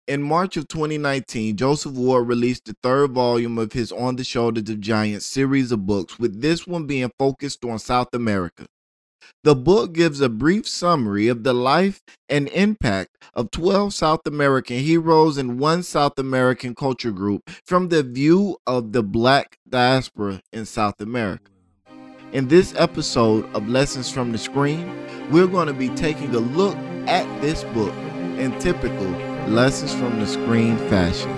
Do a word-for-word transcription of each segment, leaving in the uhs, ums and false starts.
In March of twenty nineteen, Joseph Ward released the third volume of his On the Shoulders of Giants series of books, with this one being focused on South America. The book gives a brief summary of the life and impact of twelve South American heroes and one South American culture group from the view of the Black diaspora in South America. In this episode of Lessons from the Screen, we're going to be taking a look at this book in typical Lessons from the Screen fashion.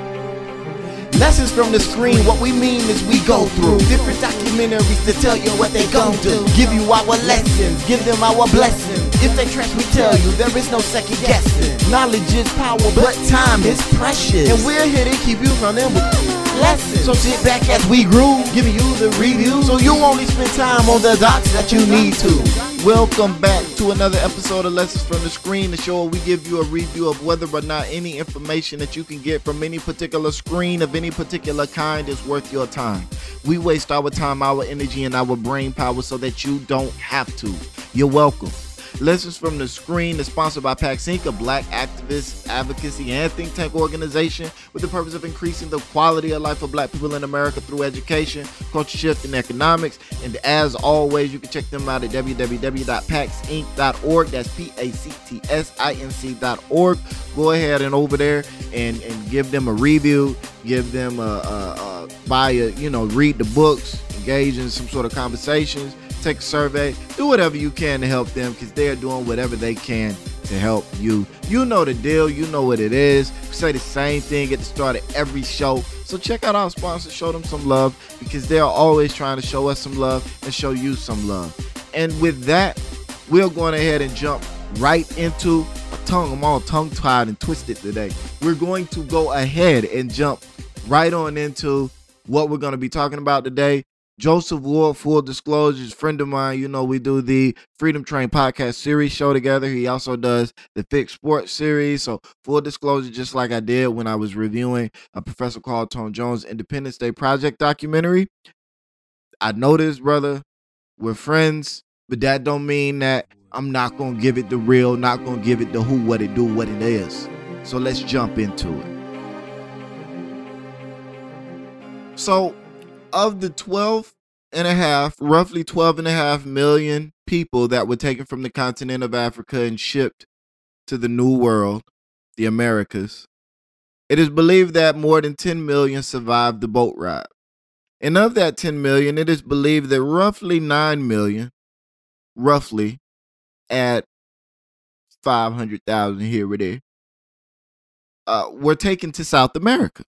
Lessons from the screen, what we mean is we go through different documentaries to tell you what they gon' do. Give you our lessons, give them our blessings. If they trash, we tell you there is no second guessing. Knowledge is power, but time is precious. And we're here to keep you running with lessons. So sit back as we groove, giving you the review, so you only spend time on the docs that you need to. Welcome back to another episode of Lessons from the Screen, the show where we give you a review of whether or not any information that you can get from any particular screen of any particular kind is worth your time. We waste our time, our energy, and our brain power so that you don't have to. You're welcome. Lessons from the Screen is sponsored by PAX Incorporated, a black activist, advocacy, and think tank organization with the purpose of increasing the quality of life of black people in America through education, culture shift, and economics. And as always, you can check them out at w w w dot pax inc dot org. That's P A C T S I N C dot org. Go ahead and over there and, and give them a review, give them a, a, a buy a, you know, read the books, engage in some sort of conversations, take a survey, do whatever you can to help them, because they're doing whatever they can to help you. You know the deal. You know what it is. We say the same thing at the start of every show. So check out our sponsors, show them some love, because they're always trying to show us some love and show you some love. And with that, we're going ahead and jump right into my tongue. I'm all tongue-tied and twisted today. We're going to go ahead and jump right on into what we're going to be talking about today. Joseph Ward, full disclosure, is a friend of mine. You know, we do the Freedom Train podcast series show together. He also does the Fixed Sports series. So full disclosure, just like I did when I was reviewing a Professor Carl Tone Jones Independence Day Project documentary. I know this, brother. We're friends, but that don't mean that I'm not going to give it the real, not going to give it the who, what it do, what it is. So let's jump into it. So, of the twelve and a half, roughly twelve and a half million people that were taken from the continent of Africa and shipped to the New World, the Americas, it is believed that more than ten million survived the boat ride. And of that ten million, it is believed that roughly nine million, roughly at five hundred thousand here or there, uh, were taken to South America.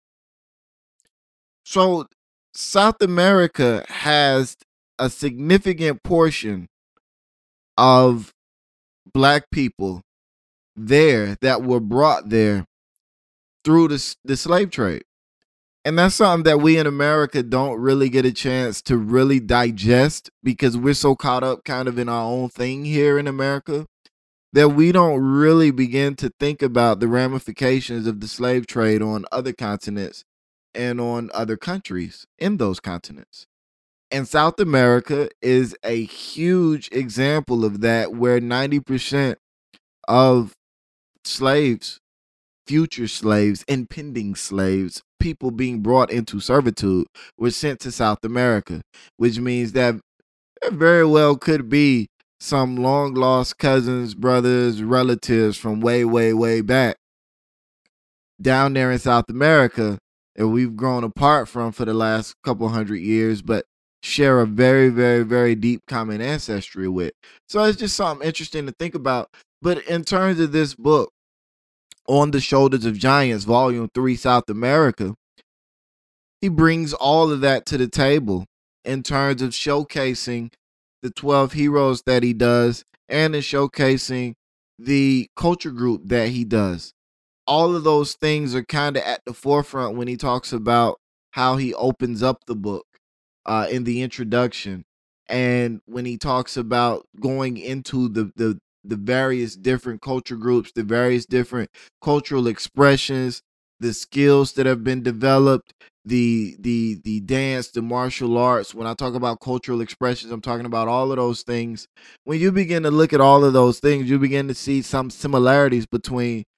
So, South America has a significant portion of black people there that were brought there through the, the slave trade. And that's something that we in America don't really get a chance to really digest, because we're so caught up kind of in our own thing here in America that we don't really begin to think about the ramifications of the slave trade on other continents and on other countries in those continents. And South America is a huge example of that, where ninety percent of slaves, future slaves, impending slaves, people being brought into servitude, were sent to South America, which means that there very well could be some long lost cousins, brothers, relatives from way, way, way back down there in South America that we've grown apart from for the last couple hundred years, but share a very, very, very deep common ancestry with. So it's just something interesting to think about. But in terms of this book, On the Shoulders of Giants, Volume three, South America, he brings all of that to the table in terms of showcasing the twelve heroes that he does and in showcasing the culture group that he does. All of those things are kind of at the forefront when he talks about how he opens up the book uh, in the introduction. And when he talks about going into the, the, the various different culture groups, the various different cultural expressions, the skills that have been developed, the, the, the dance, the martial arts. When I talk about cultural expressions, I'm talking about all of those things. When you begin to look at all of those things, you begin to see some similarities between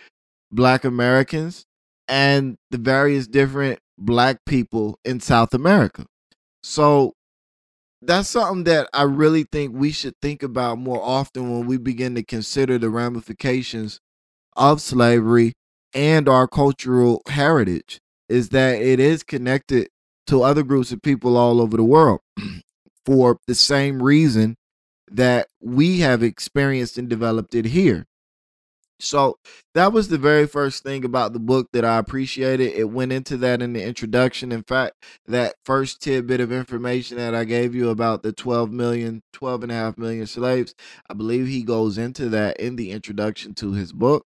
Black Americans and the various different Black people in South America. So that's something that I really think we should think about more often when we begin to consider the ramifications of slavery and our cultural heritage, is that it is connected to other groups of people all over the world for the same reason that we have experienced and developed it here. So that was the very first thing about the book that I appreciated. It went into that in the introduction. In fact, that first tidbit of information that I gave you about the twelve million, twelve and a half million slaves, I believe he goes into that in the introduction to his book.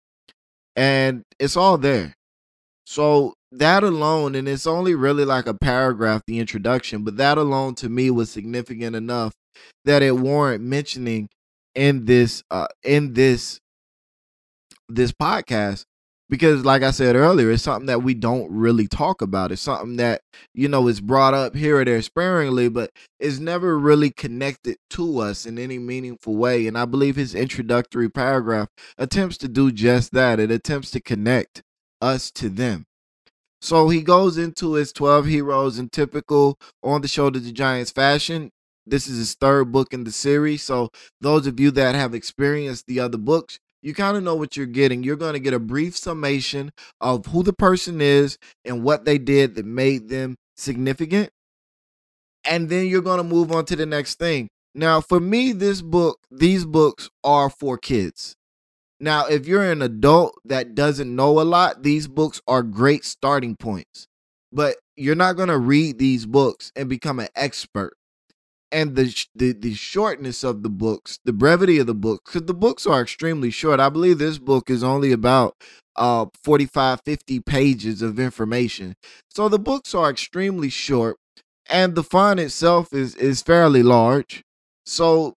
And it's all there. So that alone, and it's only really like a paragraph, the introduction, but that alone to me was significant enough that it warrant mentioning in this uh in this this podcast, because like I said earlier, it's something that we don't really talk about. It's something that, you know, is brought up here or there sparingly, but is never really connected to us in any meaningful way. And I believe his introductory paragraph attempts to do just that. It attempts to connect us to them. So he goes into his twelve heroes in typical On the Shoulders of Giants fashion. This is his third book in the series. So those of you that have experienced the other books, you kind of know what you're getting. You're going to get a brief summation of who the person is and what they did that made them significant. And then you're going to move on to the next thing. Now, for me, this book, these books are for kids. Now, if you're an adult that doesn't know a lot, these books are great starting points. But you're not going to read these books and become an expert. And the, the the shortness of the books, the brevity of the book, because the books are extremely short. I believe this book is only about uh forty-five, fifty pages of information. So the books are extremely short, and the font itself is is fairly large. So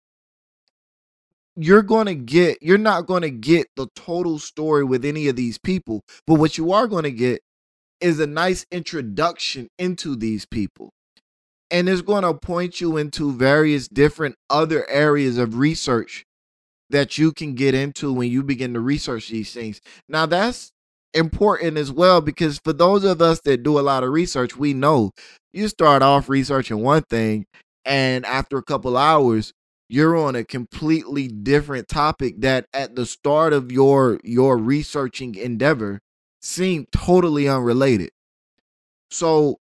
you're going to get, you're not going to get the total story with any of these people, but what you are going to get is a nice introduction into these people. And it's going to point you into various different other areas of research that you can get into when you begin to research these things. Now, that's important as well, because for those of us that do a lot of research, we know you start off researching one thing, and after a couple hours, you're on a completely different topic that at the start of your your researching endeavor seemed totally unrelated. So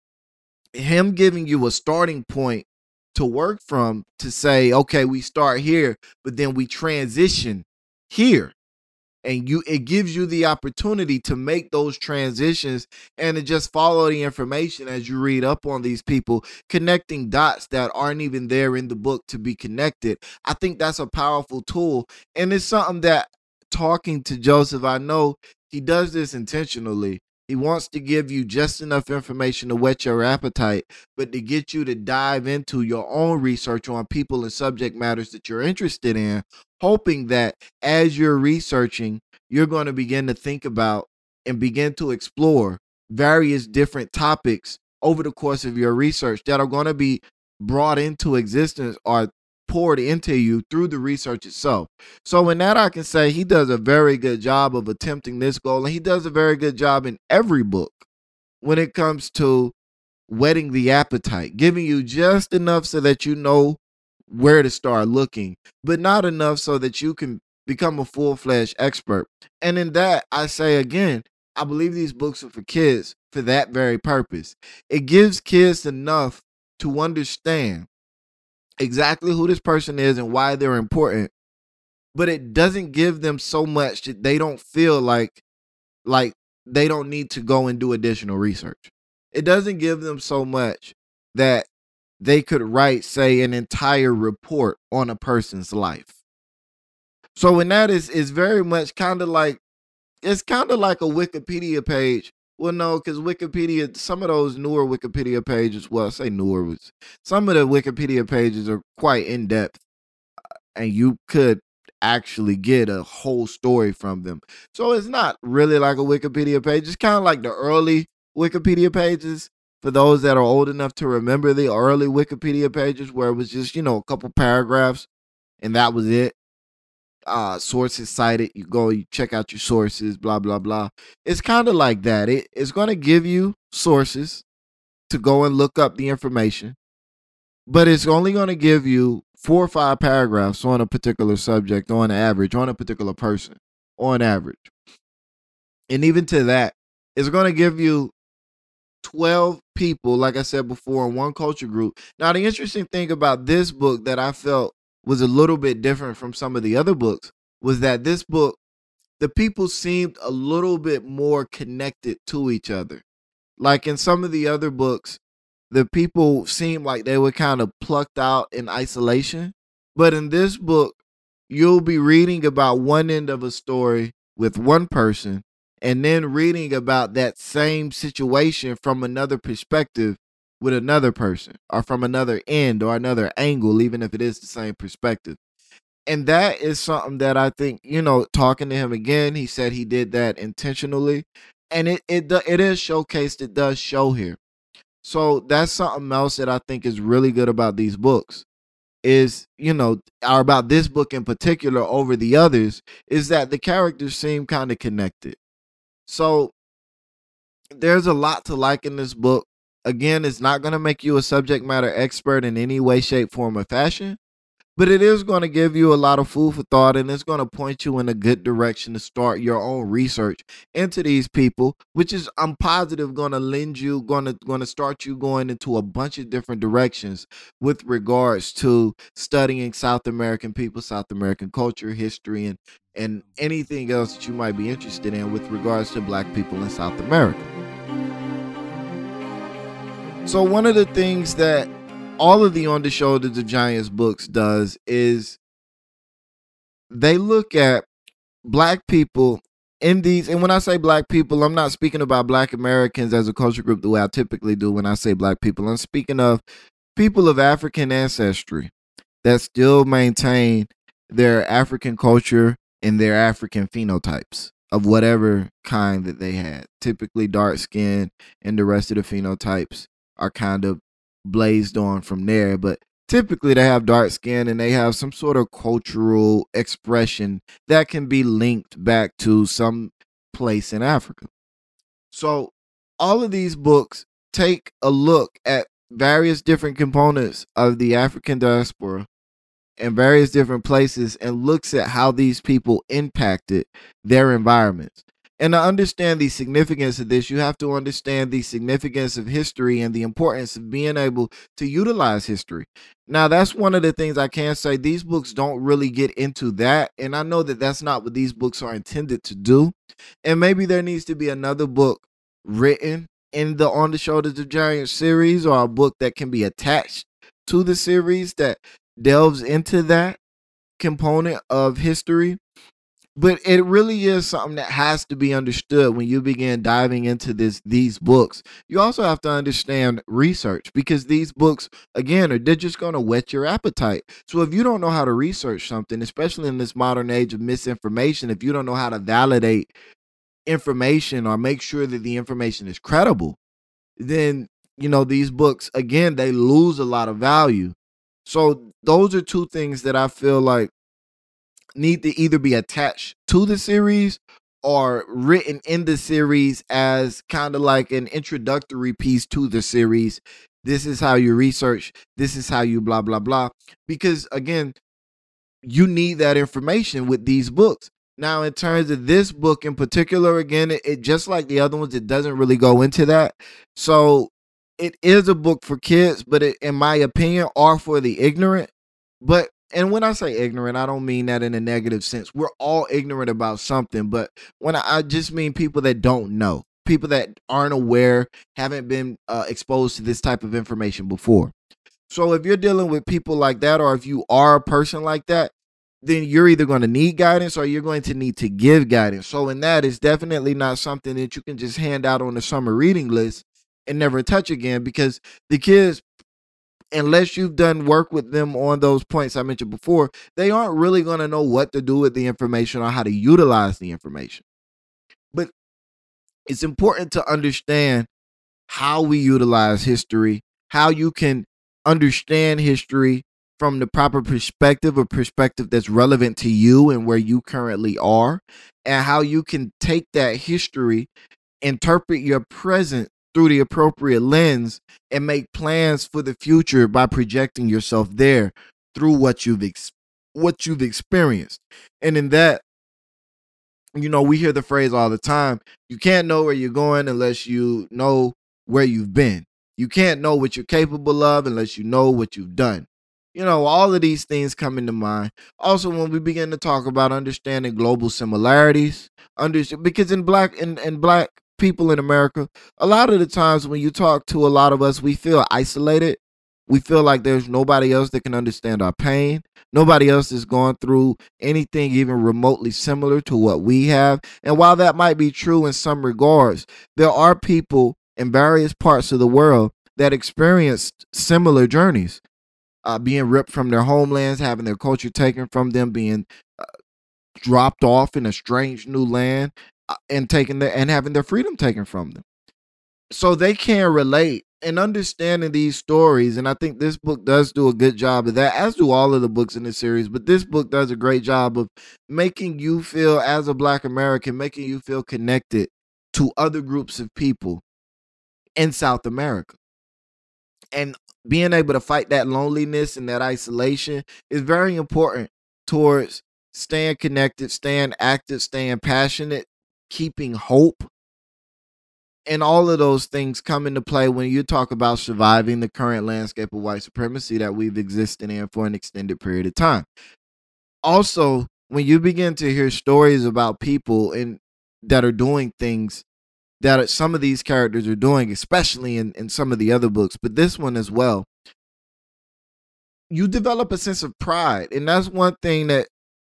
him giving you a starting point to work from, to say, okay, we start here, but then we transition here. And you, it gives you the opportunity to make those transitions and to just follow the information as you read up on these people, connecting dots that aren't even there in the book to be connected. I think that's a powerful tool. And it's something that, talking to Joseph, I know he does this intentionally. He wants to give you just enough information to whet your appetite, but to get you to dive into your own research on people and subject matters that you're interested in, hoping that as you're researching, you're going to begin to think about and begin to explore various different topics over the course of your research that are going to be brought into existence or poured into you through the research itself. So in that, I can say he does a very good job of attempting this goal, and he does a very good job in every book when it comes to whetting the appetite, giving you just enough so that you know where to start looking, but not enough so that you can become a full-fledged expert. And in that, I say again, I believe these books are for kids for that very purpose. It gives kids enough to understand exactly who this person is and why they're important, but it doesn't give them so much that they don't feel like like they don't need to go and do additional research. It doesn't give them so much that they could write, say, an entire report on a person's life. So in that, is is very much kind of like, it's kind of like a Wikipedia page. Well, no, because Wikipedia, some of those newer Wikipedia pages, well, I say newer, was some of the Wikipedia pages are quite in depth, and you could actually get a whole story from them. So it's not really like a Wikipedia page. It's kind of like the early Wikipedia pages. For those that are old enough to remember the early Wikipedia pages, where it was just, you know, a couple paragraphs and that was it. uh, sources cited. You go, you check out your sources, blah, blah, blah. It's kind of like that. It, it's going to give you sources to go and look up the information, but it's only going to give you four or five paragraphs on a particular subject on average, on a particular person on average. And even to that, it's going to give you twelve people, like I said before, in one culture group. Now, the interesting thing about this book that I felt was a little bit different from some of the other books was that this book, the people seemed a little bit more connected to each other. Like in some of the other books, the people seemed like they were kind of plucked out in isolation. But in this book, you'll be reading about one end of a story with one person and then reading about that same situation from another perspective with another person, or from another end or another angle, even if it is the same perspective. And that is something that I think, you know, talking to him again, he said he did that intentionally. And it it, it is showcased, it does show here. So that's something else that I think is really good about these books is, you know, or about this book in particular over the others, is that the characters seem kind of connected. So there's a lot to like in this book. Again, it's not going to make you a subject matter expert in any way, shape, form, or fashion, but it is going to give you a lot of food for thought, and it's going to point you in a good direction to start your own research into these people, which is, I'm positive, going to lend you, going to going to start you going into a bunch of different directions with regards to studying South American people, South American culture, history, and and anything else that you might be interested in with regards to Black people in South America. So one of the things that all of the On the Shoulders of Giants books does is they look at Black people in these, and when I say Black people, I'm not speaking about Black Americans as a culture group the way I typically do when I say Black people. I'm speaking of people of African ancestry that still maintain their African culture and their African phenotypes of whatever kind that they had. Typically dark skin, and the rest of the phenotypes are kind of blazed on from there, but typically they have dark skin and they have some sort of cultural expression that can be linked back to some place in Africa. So all of these books take a look at various different components of the African diaspora in various different places and looks at how these people impacted their environments. And to understand the significance of this, you have to understand the significance of history and the importance of being able to utilize history. Now, that's one of the things I can say. These books don't really get into that. And I know that that's not what these books are intended to do. And maybe there needs to be another book written in the On the Shoulders of Giants series, or a book that can be attached to the series that delves into that component of history. But it really is something that has to be understood when you begin diving into this these books. You also have to understand research, because these books, again, are they're just going to whet your appetite. So if you don't know how to research something, especially in this modern age of misinformation, if you don't know how to validate information or make sure that the information is credible, then, you know, these books, again, they lose a lot of value. So those are two things that I feel like need to either be attached to the series or written in the series as kind of like an introductory piece to the series. This is how you research. This is how you blah, blah, blah. Because again, you need that information with these books. Now, in terms of this book in particular, again, it, it just like the other ones, it doesn't really go into that. So it is a book for kids, but it, in my opinion, are for the ignorant. But and when I say ignorant, I don't mean that in a negative sense. We're all ignorant about something, but when I, I just mean people that don't know, people that aren't aware, haven't been uh, exposed to this type of information before. So if you're dealing with people like that, or if you are a person like that, then you're either going to need guidance or you're going to need to give guidance. So in that, it's definitely not something that you can just hand out on the summer reading list and never touch again, because the kids, unless you've done work with them on those points I mentioned before, they aren't really going to know what to do with the information or how to utilize the information. But it's important to understand how we utilize history, how you can understand history from the proper perspective, a perspective that's relevant to you and where you currently are, and how you can take that history, interpret your present through the appropriate lens, and make plans for the future by projecting yourself there through what you've ex- what you've experienced. And in that, you know, we hear the phrase all the time, you can't know where you're going unless you know where you've been. You can't know what you're capable of unless you know what you've done. You know, all of these things come into mind. Also, when we begin to talk about understanding global similarities, under, because in black in, in black people in America, a lot of the times when you talk to a lot of us, we feel isolated. We feel like there's nobody else that can understand our pain. Nobody else is going through anything even remotely similar to what we have. And while that might be true in some regards, there are people in various parts of the world that experienced similar journeys, uh, being ripped from their homelands, having their culture taken from them, being uh, dropped off in a strange new land, uh, and taking their, and having their freedom taken from them. So they can relate and understanding these stories. And I think this book does do a good job of that, as do all of the books in this series. But this book does a great job of making you feel, as a Black American, making you feel connected to other groups of people in South America. And being able to fight that loneliness and that isolation is very important towards staying connected, staying active, staying passionate, keeping hope. And all of those things come into play when you talk about surviving the current landscape of white supremacy that we've existed in for an extended period of time. Also, when you begin to hear stories about people in, that are doing things that some of these characters are doing, especially in, in some of the other books, but this one as well, you develop a sense of pride. And that's one thing that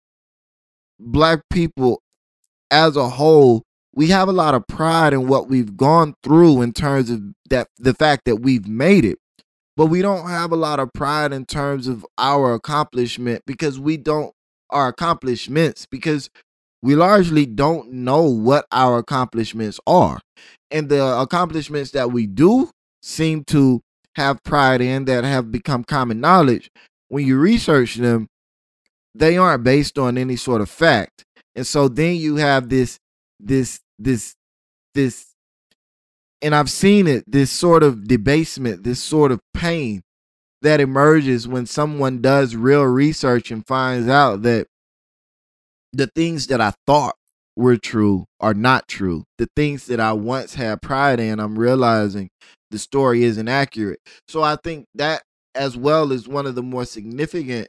Black people as a whole, we have a lot of pride in what we've gone through in terms of that, the fact that we've made it. But we don't have a lot of pride in terms of our accomplishment because we don't, our accomplishments, because we largely don't know what our accomplishments are. And the accomplishments that we do seem to have pride in, that have become common knowledge, when you research them, they aren't based on any sort of fact. And so then you have this, this, this, this, and I've seen it, this sort of debasement, this sort of pain that emerges when someone does real research and finds out that the things that I thought were true are not true. The things that I once had pride in, I'm realizing the story isn't accurate. So I think that as well is one of the more significant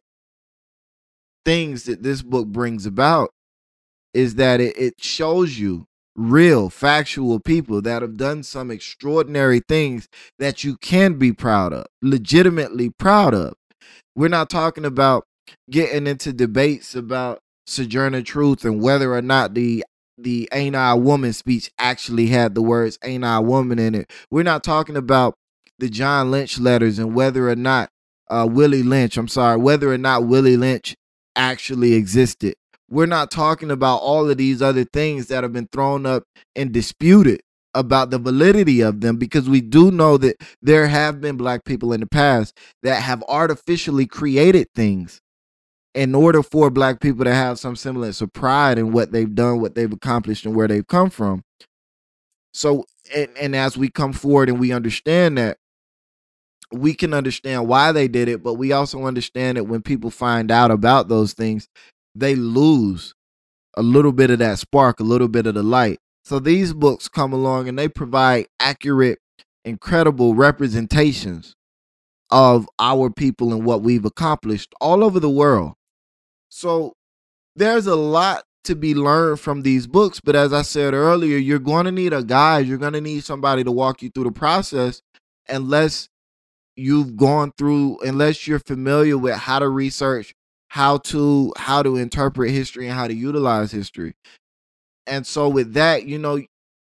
things that this book brings about, is that it, it shows you real, factual people that have done some extraordinary things that you can be proud of, legitimately proud of. We're not talking about getting into debates about Sojourner Truth and whether or not the the Ain't I a Woman speech actually had the words Ain't I a Woman in it. We're not talking about the John Lynch letters and whether or not uh, Willie Lynch, I'm sorry, whether or not Willie Lynch actually existed. We're not talking about all of these other things that have been thrown up and disputed about the validity of them, because we do know that there have been Black people in the past that have artificially created things in order for Black people to have some semblance of pride in what they've done, what they've accomplished, and where they've come from. So, and, and as we come forward and we understand that, we can understand why they did it, but we also understand that when people find out about those things, they lose a little bit of that spark, a little bit of the light. So these books come along and they provide accurate, incredible representations of our people and what we've accomplished all over the world. So there's a lot to be learned from these books. But as I said earlier, you're going to need a guide. You're going to need somebody to walk you through the process, unless you've gone through, unless you're familiar with how to research, how to how to interpret history and how to utilize history. And so with that, you know,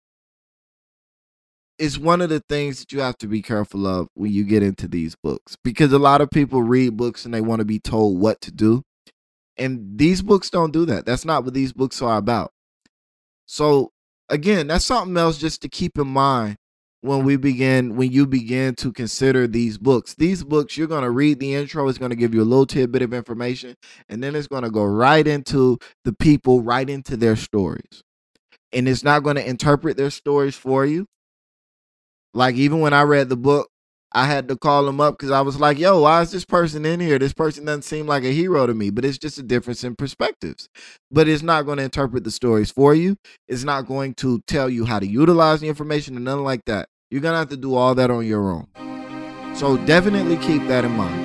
it's one of the things that you have to be careful of when you get into these books, because a lot of people read books and they want to be told what to do. And these books don't do that. That's not what these books are about. So again, that's something else just to keep in mind when we begin, when you begin to consider these books. These books, you're going to read the intro. It's going to give you a little tidbit of information, and then it's going to go right into the people, right into their stories. And it's not going to interpret their stories for you. Like, even when I read the book, I had to call them up because I was like, yo, why is this person in here? This person doesn't seem like a hero to me, but it's just a difference in perspectives. But it's not going to interpret the stories for you. It's not going to tell you how to utilize the information and nothing like that. You're going to have to do all that on your own. So definitely keep that in mind.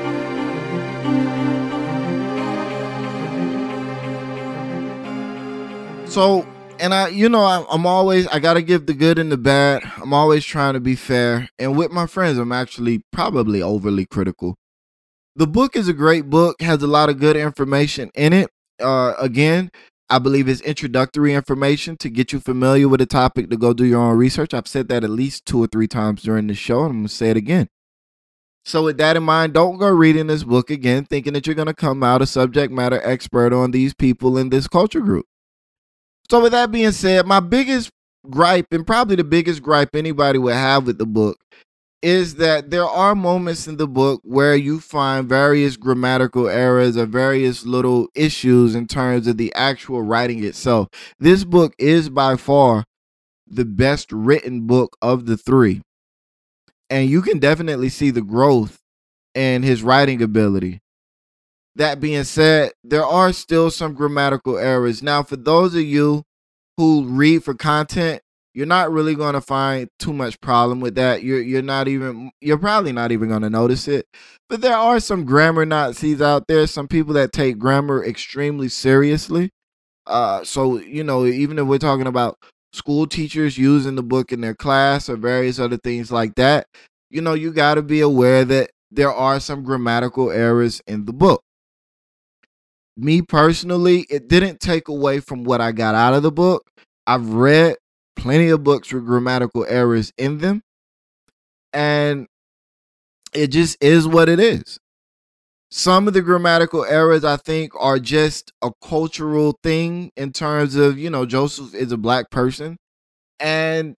So, and I, you know, I, I'm always, I got to give the good and the bad. I'm always trying to be fair. And with my friends, I'm actually probably overly critical. The book is a great book, has a lot of good information in it. Uh, again, I believe it's introductory information to get you familiar with the topic, to go do your own research. I've said that at least two or three times during the show, and I'm going to say it again. So with that in mind, don't go reading this book again thinking that you're going to come out a subject matter expert on these people in this culture group. So with that being said, my biggest gripe, and probably the biggest gripe anybody would have with the book, is that there are moments in the book where you find various grammatical errors or various little issues in terms of the actual writing itself. This book is by far the best written book of the three. And you can definitely see the growth in his writing ability. That being said, there are still some grammatical errors. Now, for those of you who read for content, you're not really going to find too much problem with that. You're you're not even you're probably not even going to notice it. But there are some grammar Nazis out there, some people that take grammar extremely seriously. Uh, so, you know, even if we're talking about school teachers using the book in their class or various other things like that, you know, you got to be aware that there are some grammatical errors in the book. Me personally, it didn't take away from what I got out of the book. I've read plenty of books with grammatical errors in them, and it just is what it is. Some of the grammatical errors, I think, are just a cultural thing in terms of, you know, Joseph is a black person, and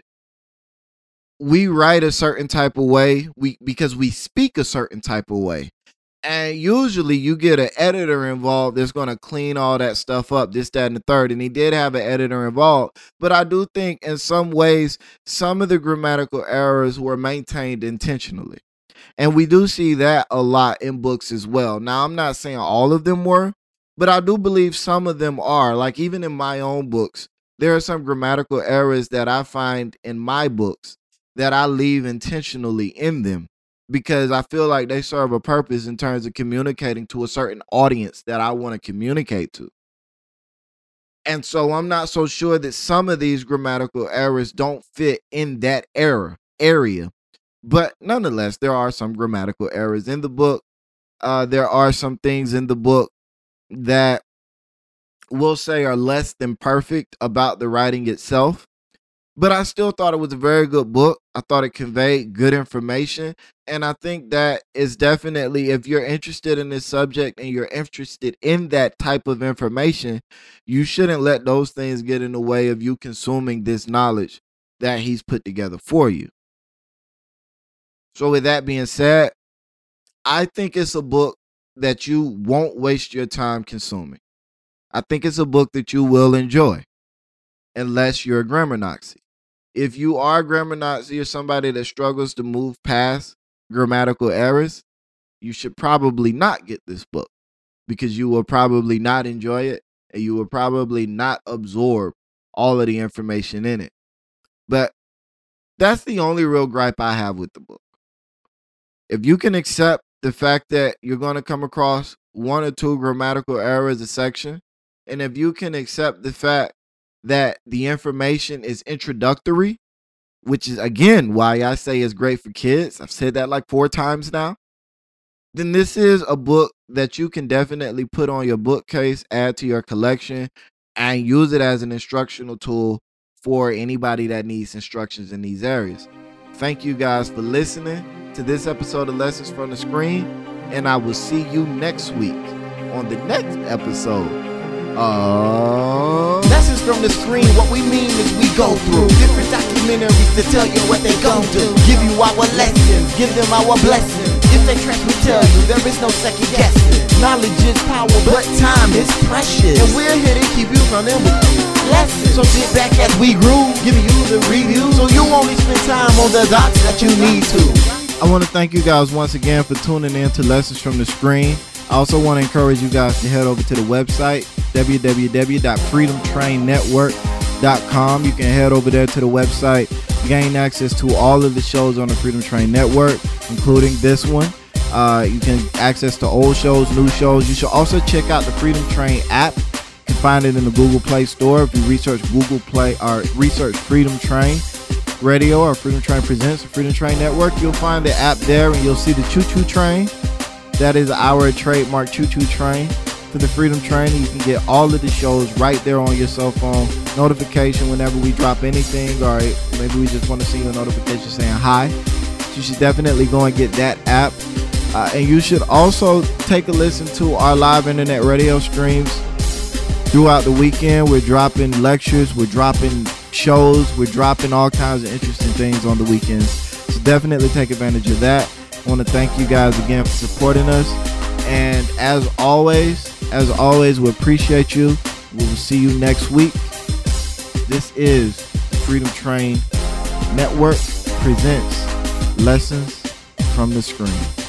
we write a certain type of way we because we speak a certain type of way. And usually you get an editor involved that's going to clean all that stuff up, this, that, and the third. And he did have an editor involved. But I do think in some ways, some of the grammatical errors were maintained intentionally. And we do see that a lot in books as well. Now, I'm not saying all of them were, but I do believe some of them are. Like even in my own books, there are some grammatical errors that I find in my books that I leave intentionally in them, because I feel like they serve a purpose in terms of communicating to a certain audience that I want to communicate to. And so I'm not so sure that some of these grammatical errors don't fit in that era, area. But nonetheless, there are some grammatical errors in the book. Uh, there are some things in the book that we'll say are less than perfect about the writing itself. But I still thought it was a very good book. I thought it conveyed good information. And I think that is definitely, if you're interested in this subject and you're interested in that type of information, you shouldn't let those things get in the way of you consuming this knowledge that he's put together for you. So with that being said, I think it's a book that you won't waste your time consuming. I think it's a book that you will enjoy, unless you're a grammar Nazi. If you are a grammar Nazi or somebody that struggles to move past grammatical errors, you should probably not get this book, because you will probably not enjoy it and you will probably not absorb all of the information in it. But that's the only real gripe I have with the book. If you can accept the fact that you're going to come across one or two grammatical errors a section, and if you can accept the fact that the information is introductory, which is, again, why I say it's great for kids. I've said that like four times now. Then this is a book that you can definitely put on your bookcase, add to your collection, and use it as an instructional tool for anybody that needs instructions in these areas. Thank you guys for listening to this episode of Lessons from the Screen, and I will see you next week on the next episode Oh. Lessons from the screen, what we mean is we go through different documentaries to tell you what they gon' do. Give you our lessons, give them our blessings. If they trash, we tell you there is no second guessing. Knowledge is power, but time is precious, and we're here to keep you running with lessons. So sit back as we groove, giving you the review, so you only spend time on the dots that you need to. I want to thank you guys once again for tuning in to Lessons from the Screen. I also want to encourage you guys to head over to the website, w w w dot freedom train network dot com. You can head over there to the website, gain access to all of the shows on the Freedom Train Network, including this one. Uh, you can access to old shows, new shows. You should also check out the Freedom Train app. You can find it in the Google Play Store. If you research Google Play or research Freedom Train Radio or Freedom Train Presents, the Freedom Train Network, you'll find the app there, and you'll see the Choo Choo Train. That is our trademark Choo Choo Train for the Freedom Train. You can get all of the shows right there on your cell phone. Notification whenever we drop anything, or maybe we just want to see a notification saying hi. So you should definitely go and get that app. Uh, and you should also take a listen to our live internet radio streams throughout the weekend. We're dropping lectures, we're dropping shows, we're dropping all kinds of interesting things on the weekends. So definitely take advantage of that. I want to thank you guys again for supporting us. And as always, as always, we appreciate you. We will see you next week. This is the Freedom Train Network presents Lessons from the Screen.